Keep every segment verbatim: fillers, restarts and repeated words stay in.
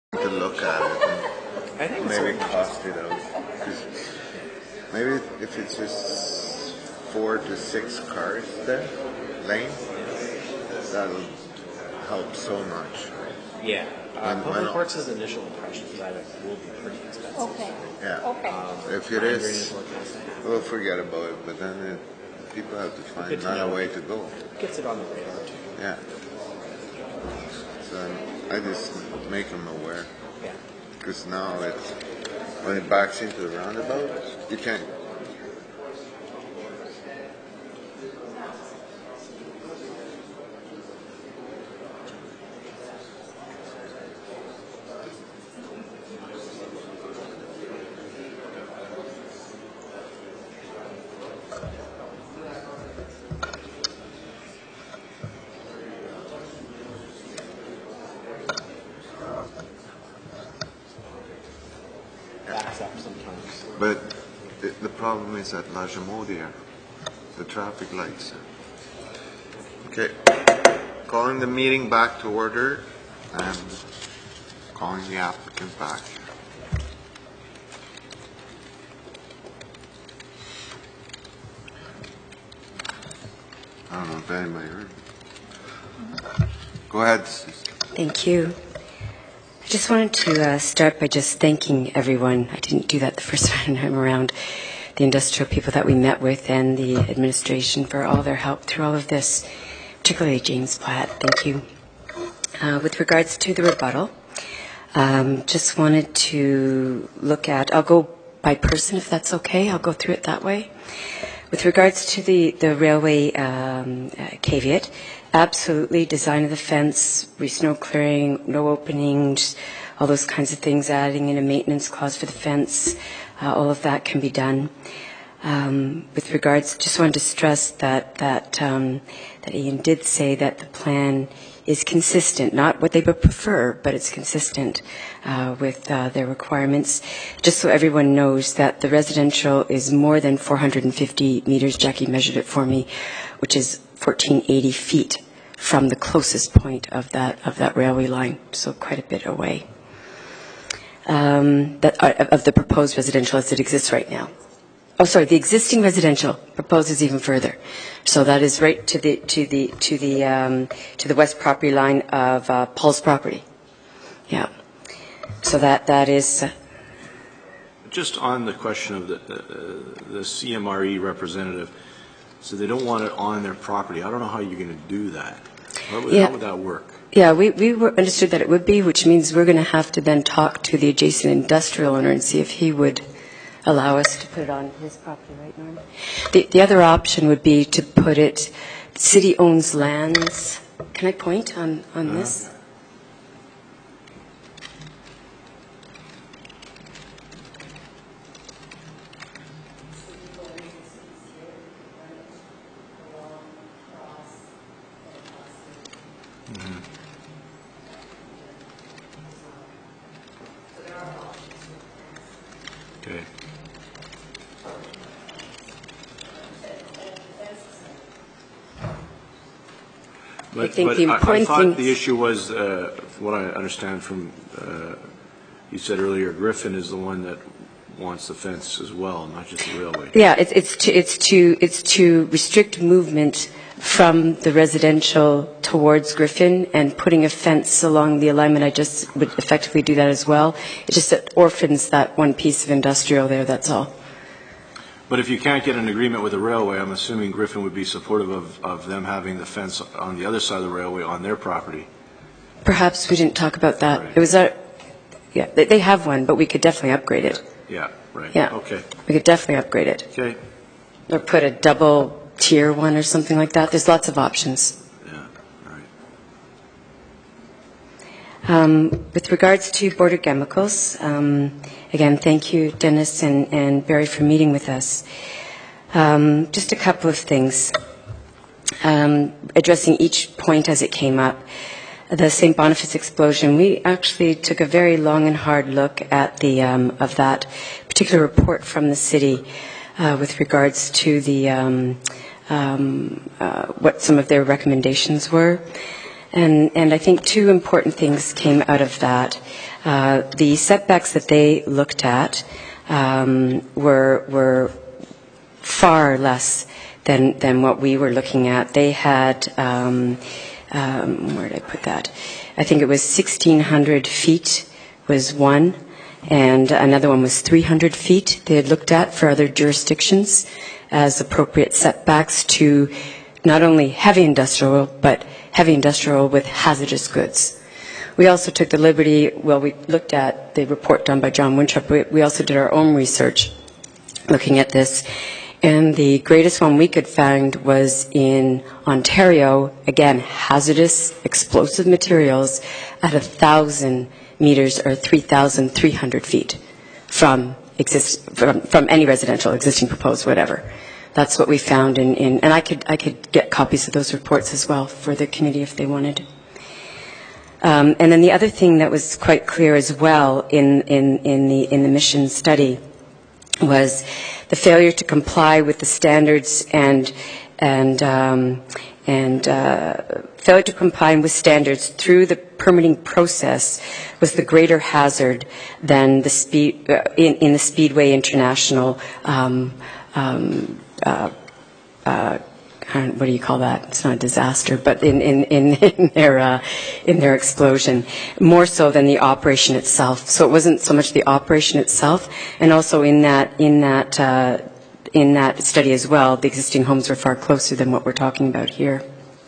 to look at it I think and it's maybe so cost it out. 'Cause maybe if it's just four to six cars there, lane, that'll help so much. Yeah. Uh, When- Public when- Works' initial impression is that it will be pretty expensive. Okay. Yeah. Okay. Um, If it Pine is- Green is what they'll say. We'll forget about it, but then it, people have to find Good to another know. way to go. Gets it on the radar too. Yeah. So I just make them aware. Yeah. Because now it's, when it backs into the roundabout, you can't. Backs up sometimes. But the, the problem is at La Jamodière, the traffic lights. Okay, calling the meeting back to order and calling the applicant back. I don't know if anybody heard. Go ahead, Susan. Thank you. I just wanted to uh, start by just thanking everyone. I didn't do that the first time around. The industrial people that we met with and the administration for all their help through all of this, particularly James Platt. Thank you. Uh, with regards to the rebuttal, um, just wanted to look at, I'll go by person if that's okay. I'll go through it that way. With regards to the, the railway um, uh, caveat, absolutely, design of the fence, snow clearing, no openings, all those kinds of things, adding in a maintenance clause for the fence, uh, all of that can be done. Um, with regards, just wanted to stress that that um, that Ian did say that the plan is consistent, not what they would prefer, but it's consistent uh, with uh, their requirements. Just so everyone knows that the residential is more than four hundred fifty meters. Jackie measured it for me, which is fourteen eighty feet from the closest point of that of that railway line, so quite a bit away. Um, that uh, of the proposed residential as it exists right now. Oh, sorry. The existing residential proposes even further, so that is right to the to the to the um, to the west property line of uh, Paul's property. Yeah. So that that is. Uh, Just on the question of the uh, the C M R E representative, so they don't want it on their property. I don't know how you're going to do that. How would, yeah. how would that work? Yeah, we we were understood that it would be, which means we're going to have to then talk to the adjacent industrial owner and see if he would allow us to put it on his property, right, Norm? The, the other option would be to put it, the city owns lands. Can I point on, on uh-huh. this? Mm-hmm. Okay. But, I think but the I, I important thought thing the issue was, uh, from what I understand from, uh, you said earlier, Griffin is the one that wants the fence as well, not just the railway. Yeah, it's, it's to it's to it's to restrict movement from the residential towards Griffin, and putting a fence along the alignment. I just would effectively do that as well. It just it orphans that one piece of industrial there. That's all. But if you can't get an agreement with the railway, I'm assuming Griffin would be supportive of, of them having the fence on the other side of the railway on their property. Perhaps we didn't talk about that. Right. It was our, yeah, they, they have one, but we could definitely upgrade it. Yeah, right. Yeah. Okay. We could definitely upgrade it. Okay. Or put a double tier one or something like that. There's lots of options. Yeah, all right. Um, with regards to Border Chemicals, um, again, thank you, Dennis and, and Barry, for meeting with us. Um, just a couple of things. Um, addressing each point as it came up. The Saint Boniface explosion, we actually took a very long and hard look at the um, of that particular report from the city uh, with regards to the um, um, uh, what some of their recommendations were. And, and I think two important things came out of that. Uh, the setbacks that they looked at um, were, were far less than, than what we were looking at. They had, um, um, where did I put that? I think it was sixteen hundred feet was one, and another one was three hundred feet they had looked at for other jurisdictions as appropriate setbacks to not only heavy industrial, but heavy industrial with hazardous goods. We also took the liberty, well, we looked at the report done by John Winthrop. We, we also did our own research looking at this. And the greatest one we could find was in Ontario, again, hazardous explosive materials at one thousand meters or three thousand three hundred feet from, exist, from, from any residential, existing, proposed, whatever. That's what we found in, in and I could, I could get copies of those reports as well for the committee if they wanted. Um, and then the other thing that was quite clear as well in, in, in, the, in the mission study was the failure to comply with the standards and, and, um, and uh, failure to comply with standards through the permitting process was the greater hazard than the speed, uh, in, in the Speedway International um, um, uh, uh, what do you call that? It's not a disaster, but in, in, in, in their uh, in their explosion, more so than the operation itself. So it wasn't so much the operation itself, and also in that in that uh, in that study as well, the existing homes were far closer than what we're talking about here.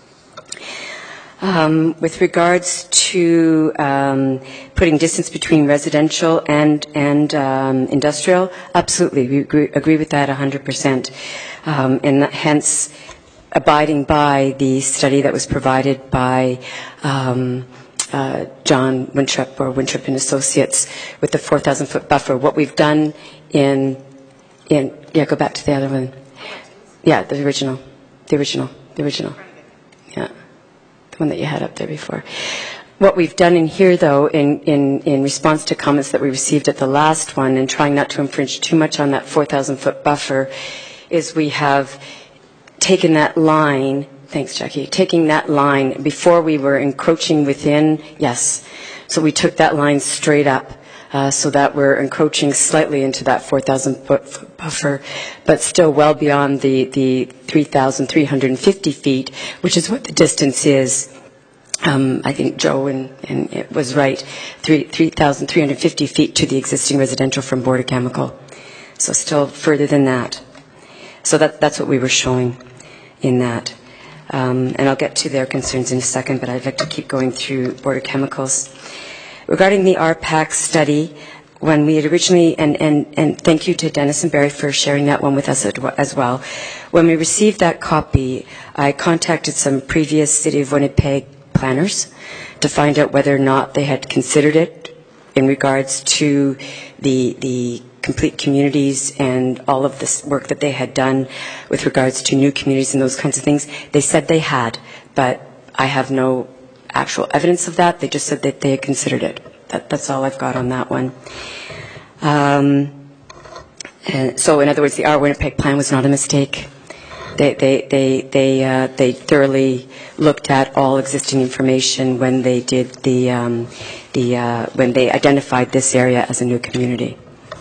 Um, with regards to um, putting distance between residential and and um, industrial, absolutely, we agree, agree with that one hundred percent, um, and that, hence abiding by the study that was provided by um, uh, John Winthrop or Winthrop and Associates with the four thousand foot buffer. What we've done in in yeah, go back to the other one. Yeah, the original, the original, the original. Yeah. One that you had up there before. What we've done in here, though, in, in, in response to comments that we received at the last one and trying not to infringe too much on that four thousand foot buffer, is we have taken that line, thanks, Jackie, taking that line before we were encroaching within, yes. So we took that line straight up uh, so that we're encroaching slightly into that four thousand foot buffer, but still well beyond the, the three thousand three hundred fifty feet, which is what the distance is. Um, I think Joe and, and it was right, three thousand three hundred fifty feet to the existing residential from Border Chemical. So still further than that. So that, that's what we were showing in that. Um, and I'll get to their concerns in a second, but I'd like to keep going through Border Chemicals. Regarding the R PAC study, when we had originally, and, and, and thank you to Dennis and Barry for sharing that one with us as well. When we received that copy, I contacted some previous City of Winnipeg planners to find out whether or not they had considered it in regards to the, the complete communities and all of this work that they had done with regards to new communities and those kinds of things. They said they had, but I have no actual evidence of that. They just said that they had considered it. That, that's all I've got on that one. Um, and so, in other words, the R Winnipeg plan was not a mistake. They they they they uh, they thoroughly looked at all existing information when they did the um, the uh, when they identified this area as a new community.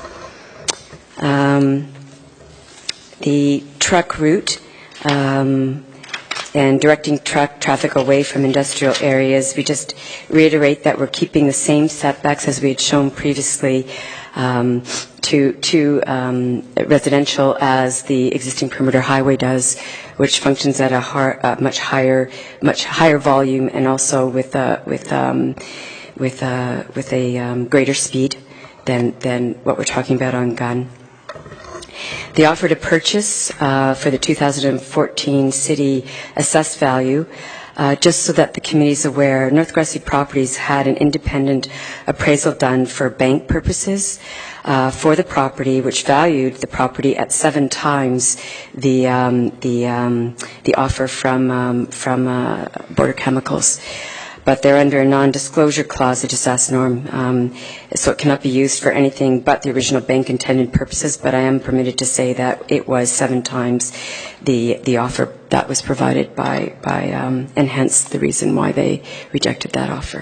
Um, the truck route. Um, and directing truck traffic away from industrial areas. We just reiterate that we're keeping the same setbacks as we had shown previously um, to, to um, residential as the existing perimeter highway does, which functions at a har- uh, much higher, much higher volume and also with uh, with um, with uh, with a um, greater speed than than what we're talking about on Gunn. The offer to purchase uh, for the two thousand fourteen city assessed value, uh, just so that the committee is aware, North Grassy Properties had an independent appraisal done for bank purposes uh, for the property, which valued the property at seven times the um, the um, the offer from um, from uh, Border Chemicals. but they're under a non-disclosure clause, the disaster norm, um, so it cannot be used for anything but the original bank intended purposes, but I am permitted to say that it was seven times the the offer that was provided by, by um, and hence the reason why they rejected that offer.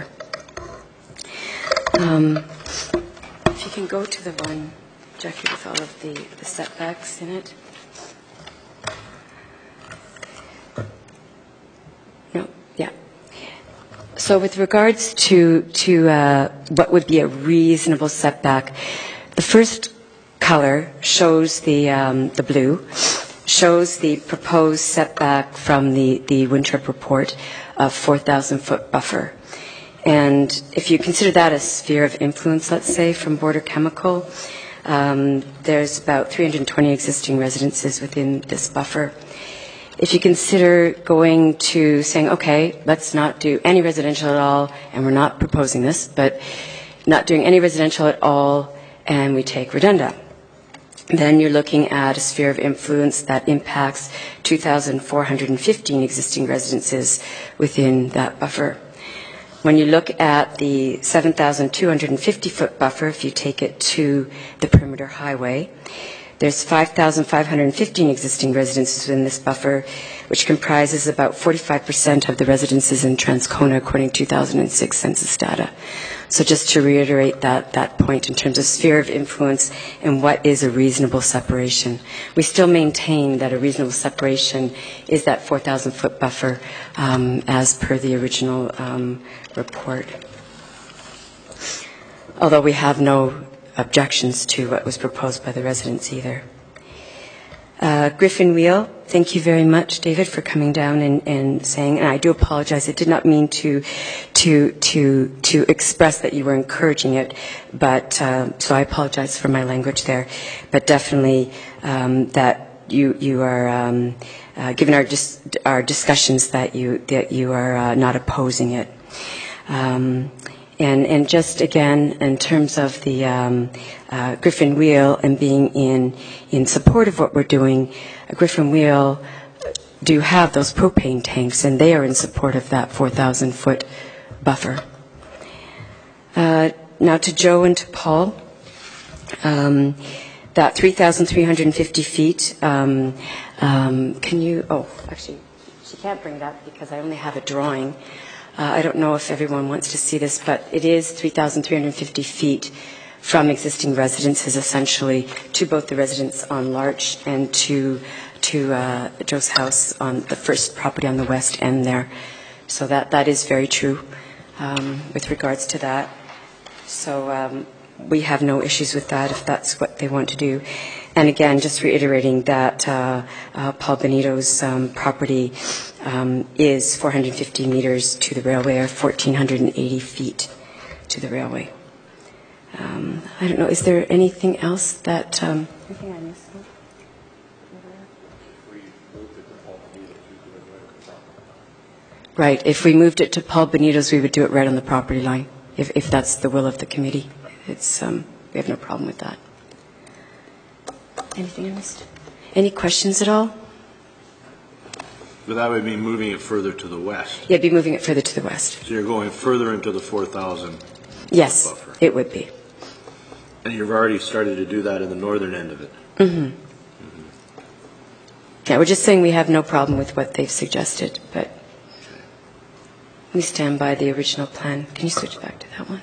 Um, if you can go to the one, Jackie, with all of the, the setbacks in it. No, yeah. So with regards to, to uh, what would be a reasonable setback, the first color shows the, um, the blue, shows the proposed setback from the, the Winthrop report of four thousand foot buffer. And if you consider that a sphere of influence, let's say, from Border Chemical, um, there's about three hundred twenty existing residences within this buffer. If you consider going to saying, okay, let's not do any residential at all, and we're not proposing this, but not doing any residential at all, and we take Redunda, then you're looking at a sphere of influence that impacts two thousand four hundred fifteen existing residences within that buffer. When you look at the seven thousand two hundred fifty foot buffer, if you take it to the perimeter highway, there's five thousand five hundred fifteen existing residences within this buffer, which comprises about forty-five percent of the residences in Transcona, according to two thousand six census data. So just to reiterate that, that point in terms of sphere of influence and what is a reasonable separation. We still maintain that a reasonable separation is that four thousand foot buffer um, as per the original um, report. Although we have no objections to what was proposed by the residents either. Uh, Griffin Wheel, thank you very much, David, for coming down and, and saying, and I do apologize, I did not mean to to to to express that you were encouraging it, but uh, so I apologize for my language there, but definitely um, that you you are um, uh, given our dis- our discussions that you that you are uh, not opposing it. Um, And, and just again, in terms of the um, uh, Griffin Wheel and being in, in support of what we're doing, uh, Griffin Wheel do have those propane tanks, and they are in support of that four thousand foot buffer. Uh, now to Joe and to Paul, um, that three thousand three hundred fifty feet, um, um, can you, oh, actually, she can't bring it up because I only have a drawing. Uh, I don't know if everyone wants to see this, but it is three thousand three hundred fifty feet from existing residences, essentially, to both the residents on Larch and to to uh, Joe's house on the first property on the west end there. So that, that is very true um, with regards to that. So um, we have no issues with that if that's what they want to do. And again, just reiterating that uh, uh, Paul Benito's um, property um, is four hundred fifty meters to the railway, or one thousand four hundred eighty feet to the railway. Um, I don't know, is there anything else that... Um, anything I missed? Right, if we moved it to Paul Benito's, we would do it right on the property line, if, if that's the will of the committee. It's, um, we have no problem with that. Anything I missed? Any questions at all? But that would be moving it further to the west. Yeah, it'd be moving it further to the west. So you're going further into the four thousand Yes, buffer. it would be. And you've already started to do that in the northern end of it. Mm-hmm. Mm-hmm. Yeah, we're just saying we have no problem with what they've suggested, but we stand by the original plan. Can you switch back to that one?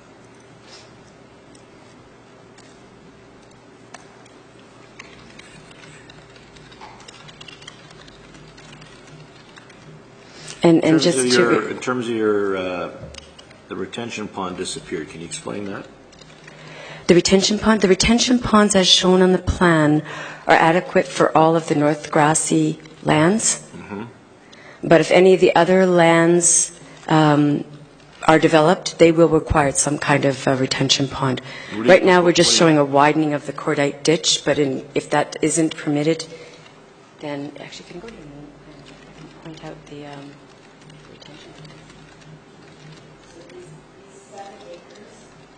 And, and just your, to... In terms of your, uh, the retention pond disappeared. Can you explain that? The retention pond? The retention ponds, as shown on the plan, are adequate for all of the North Grassy lands. Mm-hmm. But if any of the other lands um, are developed, they will require some kind of uh, retention pond. Right now, we're just showing a widening of the Cordite ditch, but in, if that isn't permitted, then actually, can you go to the main plan? I can point out the um, retention pond. So these, these seven acres.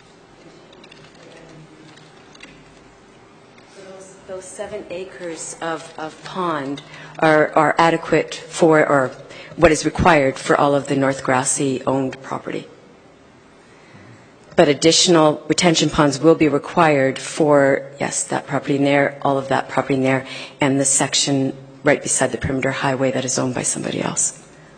So those, those seven acres of, of pond are, are adequate for, or what is required for all of the North Grassy owned property. But additional retention ponds will be required for, yes, that property in there, all of that property in there, and the section right beside the perimeter highway that is owned by somebody else.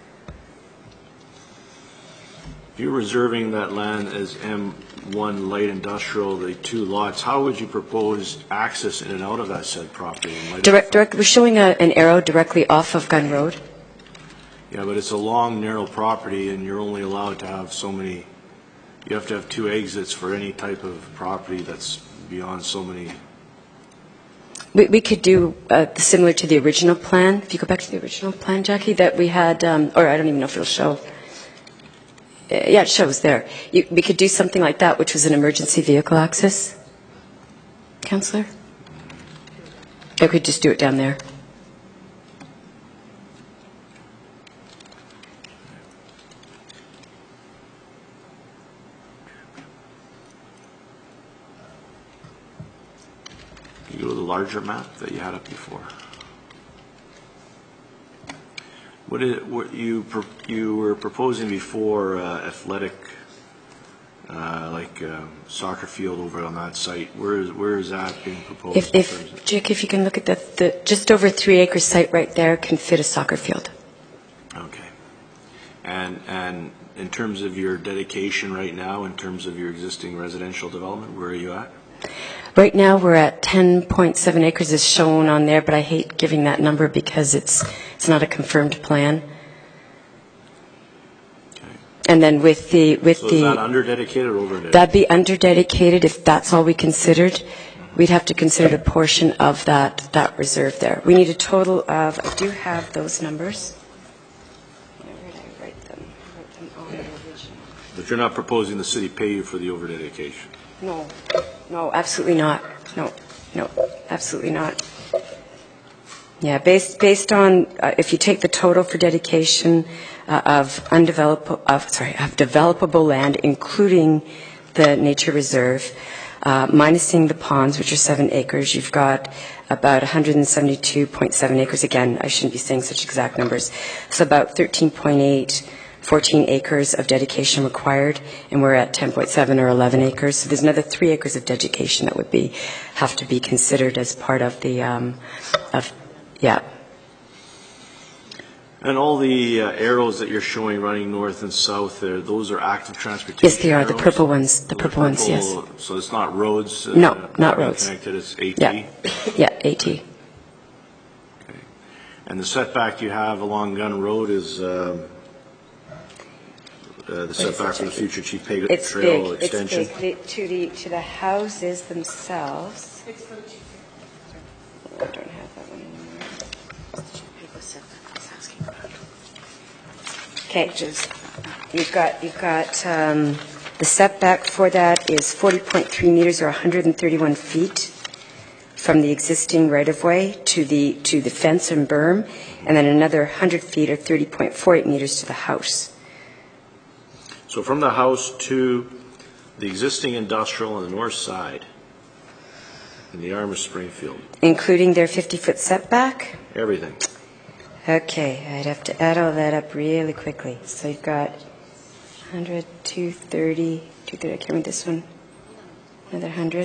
If you're reserving that land as M one light industrial, the two lots, how would you propose access in and out of that said property? in light Direct, of- direct, we're showing a, an arrow directly off of Gun Road. Yeah, but it's a long, narrow property, and you're only allowed to have so many, you have to have two exits for any type of property that's beyond so many. We, we could do uh, similar to the original plan. If you go back to the original plan, Jackie, that we had, um, or I don't even know if it'll show. Uh, yeah, it shows there. You, we could do something like that, which was an emergency vehicle access. Councillor? Or we could just do it down there. You go to the larger map that you had up before. What is, what you, pro- you were proposing before uh, athletic, uh, like uh, soccer field over on that site, where is, where is that being proposed? If, in terms if of- Jake, if you can look at the, the just over three acre site right there can fit a soccer field. Okay. And, and in terms of your dedication right now, in terms of your existing residential development, where are you at? Right now, we're at ten point seven acres is shown on there, but I hate giving that number because it's it's not a confirmed plan. Okay. And then with the with So the is that under dedicated or over dedicated? that'd be under dedicated if that's all we considered. We'd have to consider a portion of that that reserve there. We need a total of. I do have those numbers. Where did I write them? I wrote them on the original. But you're not proposing the city pay you for the over dedication? No, no, absolutely not. No, no, absolutely not. Yeah, based based on uh, if you take the total for dedication uh, of undeveloped, of sorry, of developable land, including the nature reserve, uh, minusing the ponds, which are seven acres, you've got about one hundred seventy-two point seven acres. Again, I shouldn't be saying such exact numbers. So about thirteen point eight. fourteen acres of dedication required, and we're at ten point seven or eleven acres. So there's another three acres of dedication that would be have to be considered as part of the, um, of, yeah. And all the uh, arrows that you're showing running north and south there, those are active transportation Yes, they are, the arrows? purple ones, the Those are purple ones, yes. purple, So it's not roads? uh, No, that not are roads. Connected, it's AT? Yeah, yeah, AT. Okay. And the setback you have along Gun Road is um, uh, the setback from the future Chief Pay It's Trail big, extension? it's big. The- To the, to the houses themselves. I don't have that one anymore. Okay, you've got, you've got, um, the setback for that is forty point three meters or one hundred thirty-one feet from the existing right-of-way to the, to the fence and berm, and then another one hundred feet or thirty point four eight meters to the house. So from the house to the existing industrial on the north side, in the arm of Springfield, Including their fifty-foot setback? everything. Okay, I'd have to add all that up really quickly. So you've got one hundred, two thirty, two thirty, I can't read this one. Another one hundred.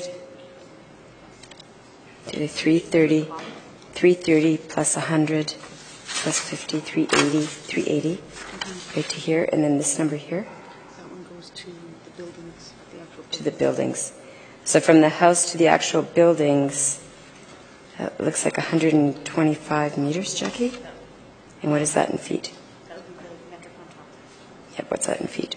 To the three thirty, three thirty plus one hundred plus fifty, three eighty, three eighty, right to here, and then this number here That one goes to the buildings, the actual to the buildings. So from the house to the actual buildings, that looks like one hundred twenty-five meters, Jackie? And what is that in feet? That would be the metric on top. Yep, what's that in feet?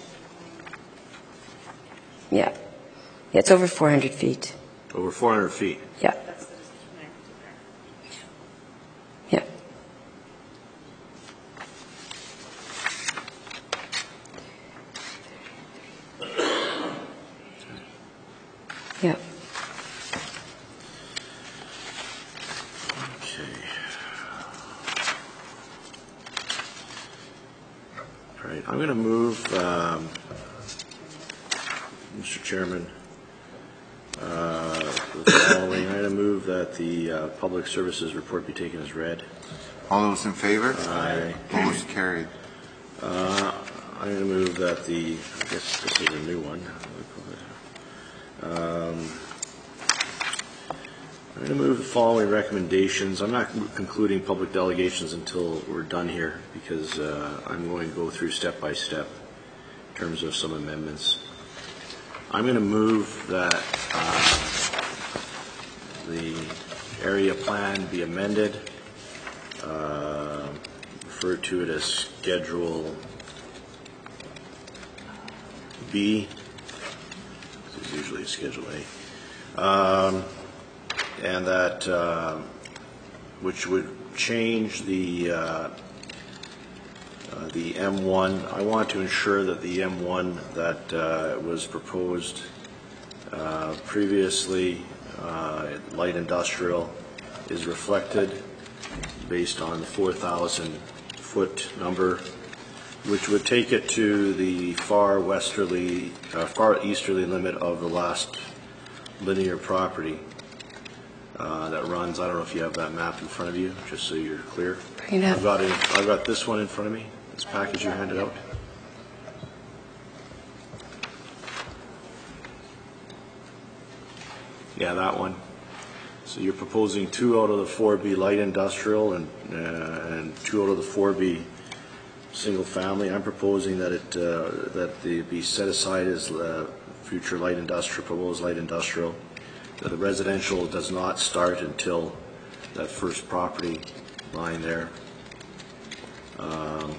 Yeah. Yeah, it's over four hundred feet. Over four hundred feet. Yeah. That's the distance from there to there. Yeah. Yeah. Okay. All right, I'm going to move, um, Mister Chairman, uh, the following. I'm going to move that the uh, public services report be taken as read. All those in favor? Aye. Opposed, carried. Uh, I'm going to move that the, I guess this is a new one. Um, I'm going to move the following recommendations. I'm not concluding public delegations until we're done here because uh, I'm going to go through step by step in terms of some amendments. I'm going to move that uh, the area plan be amended, uh, refer to it as Schedule B. This is usually Schedule A. Um, and that uh, which would change the uh, uh, the M one. I want to ensure that the M one that uh, was proposed uh, previously, uh, light industrial, is reflected based on the four thousand foot number, which would take it to the far westerly, uh, far easterly limit of the last linear property uh, that runs. I don't know if you have that map in front of you, just so you're clear. Bring it up. I've got it. I've got this one in front of me. This package you handed out. Yeah, that one. So you're proposing two out of the four be light industrial and uh, and two out of the four be single family. I'm proposing that it uh, that they be set aside as uh, future light industrial, proposed light industrial. That the residential does not start until that first property line there. Um,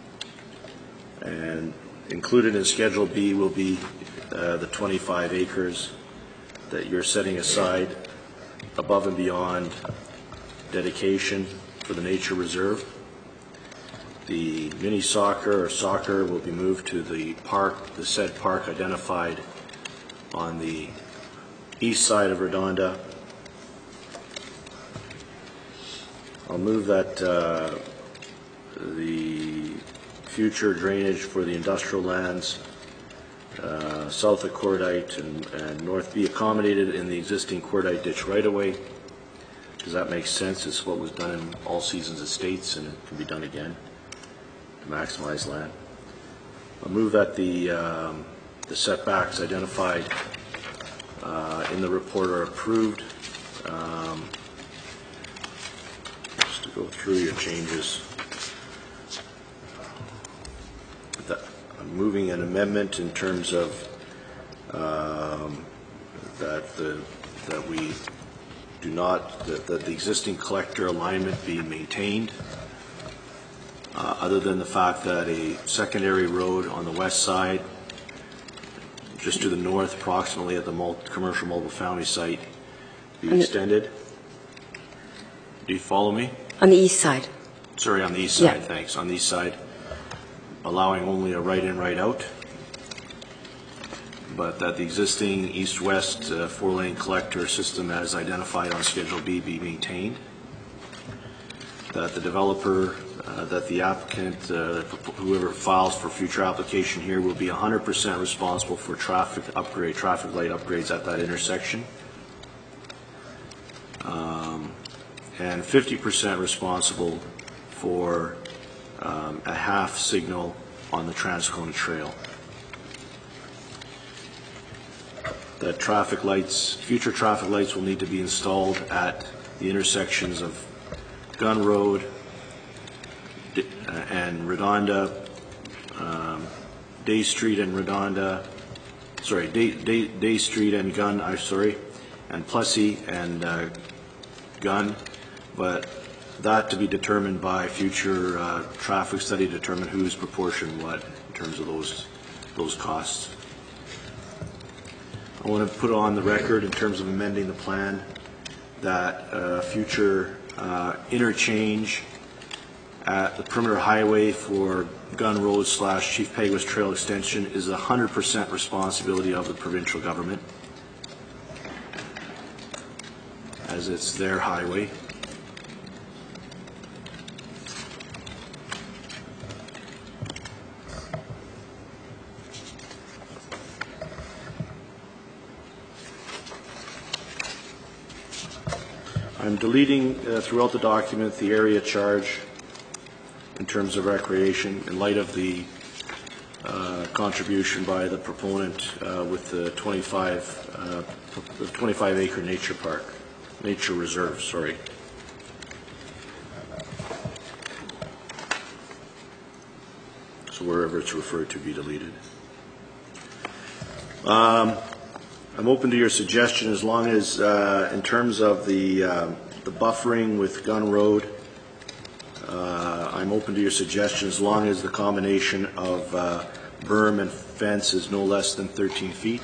and included in Schedule B will be uh, the twenty-five acres that you're setting aside above and beyond dedication for the nature reserve. The mini soccer or soccer will be moved to the park, the said park identified on the east side of Redonda. I'll move that uh, the future drainage for the industrial lands uh, south of Cordite and, and north be accommodated in the existing Cordite ditch right-of-way. Does that make sense? It's what was done in all seasons estates, and it can be done again to maximize land. I'll move that the, um, the setbacks identified uh, in the report are approved. Um, just to go through your changes. That, I'm moving an amendment in terms of um, that the that we do not that, that the existing collector alignment be maintained, uh, other than the fact that a secondary road on the west side, just to the north, approximately at the multi commercial mobile family site, be On the- extended. Do you follow me? On the east side. Sorry, on the east side. Yeah. Thanks. On the east side, allowing only a right-in, right-out, but that the existing east-west uh, four-lane collector system as identified on Schedule B be maintained. That the developer, uh, that the applicant, uh, whoever files for future application here, will be one hundred percent responsible for traffic upgrade, traffic light upgrades at that intersection. Um, and fifty percent responsible for um, a half signal on the Transcona Trail. That traffic lights, future traffic lights will need to be installed at the intersections of Gun Road and Redonda, um, Day Street and Redonda, sorry, Day, Day, Day Street and Gun, I'm sorry, and Plessy and uh, Gun, but that to be determined by future uh, traffic study, determine who's proportion what in terms of those those costs. I want to put on the record in terms of amending the plan that uh, future uh, interchange at the perimeter highway for Gun Road slash Chief Peguis Trail extension is one hundred percent responsibility of the provincial government, as it's their highway. I'm deleting uh, throughout the document the area charge in terms of recreation in light of the uh, contribution by the proponent uh, with the twenty-five, uh, the twenty-five acre nature park, nature reserve, sorry. So wherever it's referred to be deleted. Um, I'm open to your suggestion as long as, uh, in terms of the uh, the buffering with Gun Road, uh, I'm open to your suggestion as long as the combination of uh, berm and fence is no less than thirteen feet.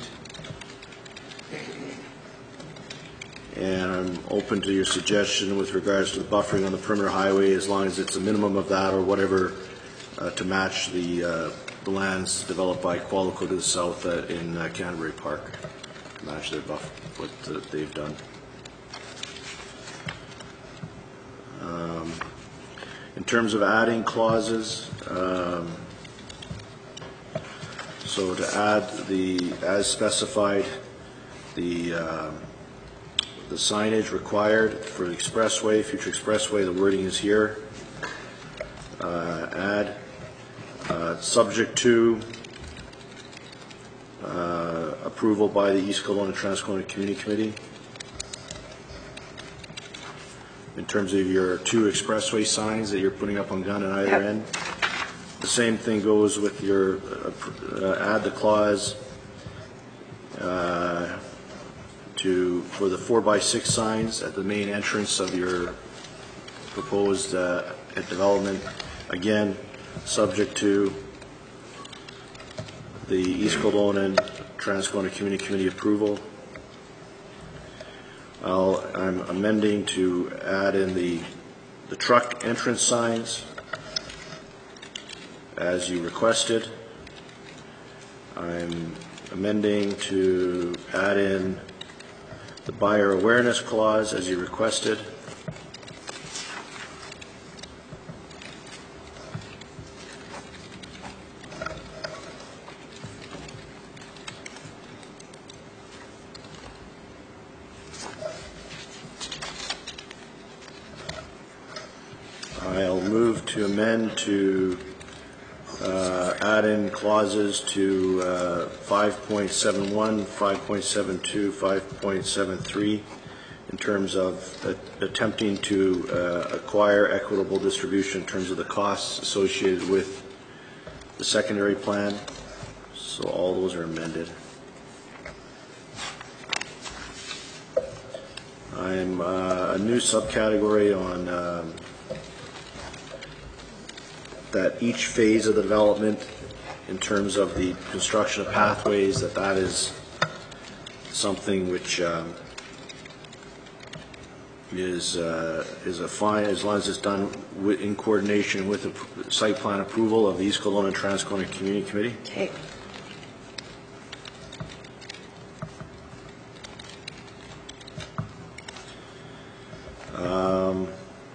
And I'm open to your suggestion with regards to the buffering on the perimeter highway as long as it's a minimum of that or whatever uh, to match the, uh, the lands developed by Qualico to the south uh, in uh, Canterbury Park. Match their buff, what uh, they've done. Um, in terms of adding clauses, um, so to add the, as specified, the uh, the signage required for the expressway, future expressway, the wording is here. Uh, add, uh, subject to uh, approval by the East Kelowna Trans-Kelowna Community Committee. In terms of your two expressway signs that you're putting up on Gun and either Yep. end. The same thing goes with your, uh, uh, add the clause uh, to, for the four by six signs at the main entrance of your proposed uh, development. Again, subject to the East Kelowna Trans-Kelowna Community Committee approval. I'll, I'm amending to add in the, the truck entrance signs as you requested. I'm amending to add in the buyer awareness clause as you requested. I'll move to amend to uh, add in clauses to uh, five point seven one, five point seven two, five point seven three in terms of uh, attempting to uh, acquire equitable distribution in terms of the costs associated with the secondary plan. So all those are amended. I'm uh, a new subcategory on um, that each phase of the development in terms of the construction of pathways, that that is something which um, is uh, is a fine as long as it's done with, in coordination with the site plan approval of the East Kelowna Trans-Kelowna Community Committee. Okay. Um,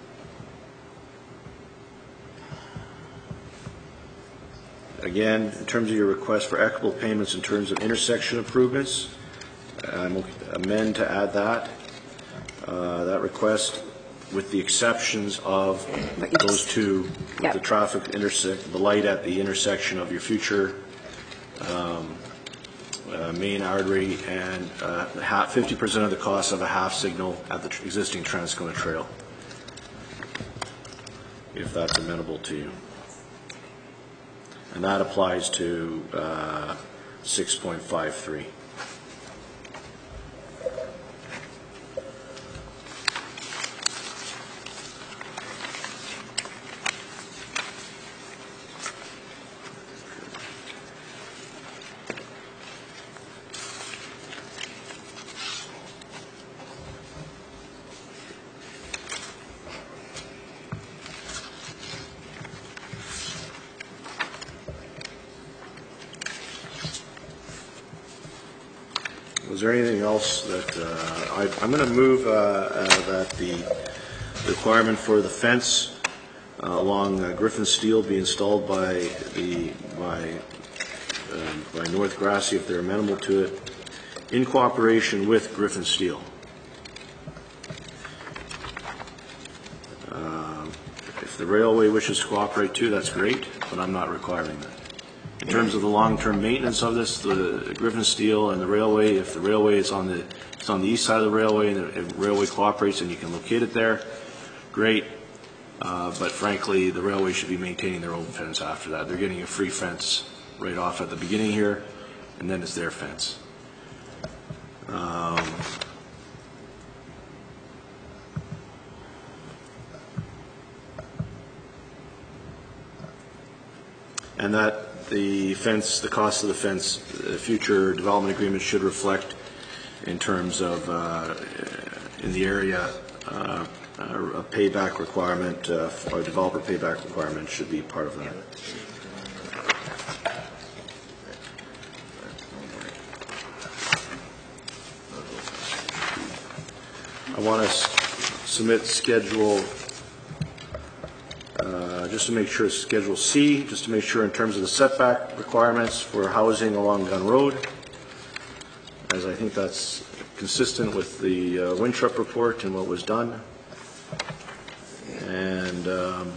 Again, in terms of your request for equitable payments in terms of intersection improvements, I'm amend to add that. Uh, that request with the exceptions of But you those just- two, with Yep. the traffic intersect, the light at the intersection of your future um, uh, main artery and uh, half, fifty percent of the cost of a half signal at the tr- existing Trans-Kelowna Trail, if that's amenable to you. And that applies to uh, six point five three. Was there anything else that uh, I, I'm going to move uh, uh, that the requirement for the fence uh, along uh, Griffin Steel be installed by the by um, by North Grassy if they're amenable to it, in cooperation with Griffin Steel. Um, if the railway wishes to cooperate too, that's great, but I'm not requiring that. In terms of the long-term maintenance of this, the Griffin Steel and the railway, if the railway is on the, it's on the east side of the railway and the railway cooperates and you can locate it there, great. Uh, but frankly, the railway should be maintaining their own fence after that. They're getting a free fence right off at the beginning here, and then it's their fence. Um, and that the fence, the cost of the fence, the future development agreement should reflect in terms of uh, in the area uh, a payback requirement, uh, or a developer payback requirement should be part of that. I want to submit schedule, uh, just to make sure, schedule C, just to make sure in terms of the setback requirements for housing along Gun Road, as I think that's consistent with the uh, Winthrop report and what was done. And um,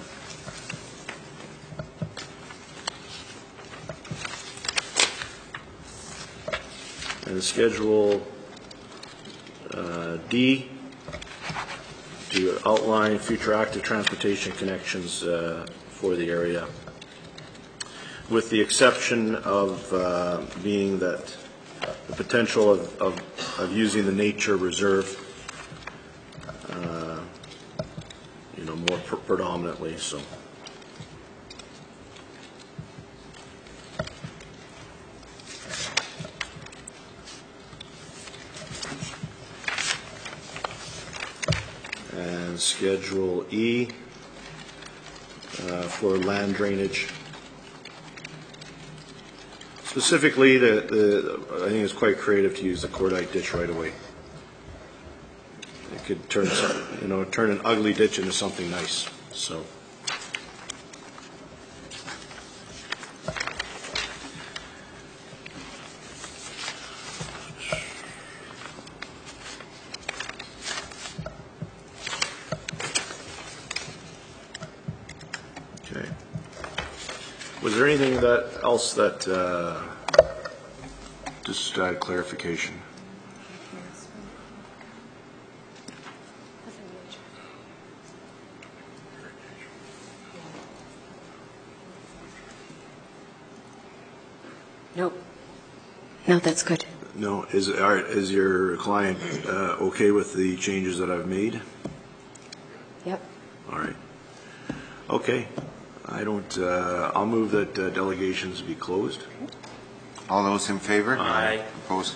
and schedule uh, D to outline future active transportation connections uh, for the area, with the exception of uh, being that the potential of, of, of using the nature reserve uh, you know, more pr predominantly, so. And schedule E uh, for land drainage. Specifically, the, the, I think it's quite creative to use the cordite ditch right away. It could turn, some, you know, turn an ugly ditch into something nice. So. Okay. Was there anything that else that uh, just uh, clarification? Nope. No, that's good. No, is are, is your client uh, okay with the changes that I've made? Yep. All right. Okay. I don't. Uh, I'll move that uh, delegations be closed. All those in favor? Aye. Opposed?